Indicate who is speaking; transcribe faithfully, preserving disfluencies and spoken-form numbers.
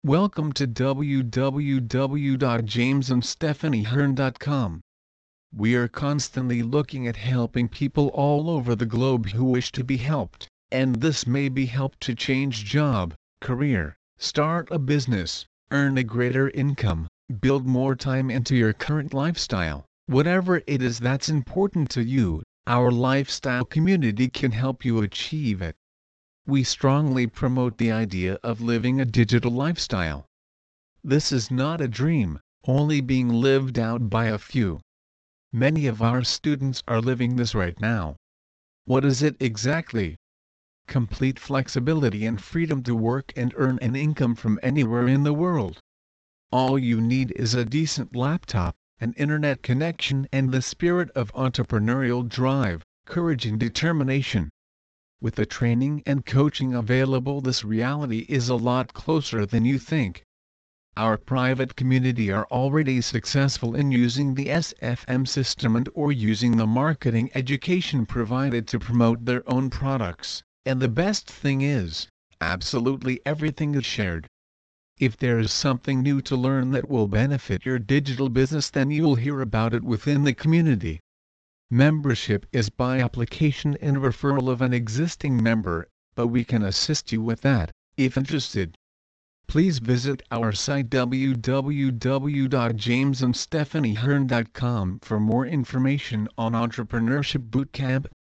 Speaker 1: Welcome to w w w dot james and stephanie hearn dot com. We are constantly looking at helping people all over the globe who wish to be helped, and this may be help to change job, career, start a business, earn a greater income, build more time into your current lifestyle. Whatever it is that's important to you, our lifestyle community can help you achieve it. We strongly promote the idea of living a digital lifestyle. This is not a dream, only being lived out by a few. Many of our students are living this right now. What is it exactly? Complete flexibility and freedom to work and earn an income from anywhere in the world. All you need is a decent laptop, an internet connection, and the spirit of entrepreneurial drive, courage and determination. With the training and coaching available, this reality is a lot closer than you think. Our private community are already successful in using the S F M system and or using the marketing education provided to promote their own products, and the best thing is, absolutely everything is shared. If there is something new to learn that will benefit your digital business, then you'll hear about it within the community. Membership is by application and referral of an existing member, but we can assist you with that, if interested. Please visit our site w w w dot james and stephanie hearn dot com for more information on Entrepreneurship Bootcamp,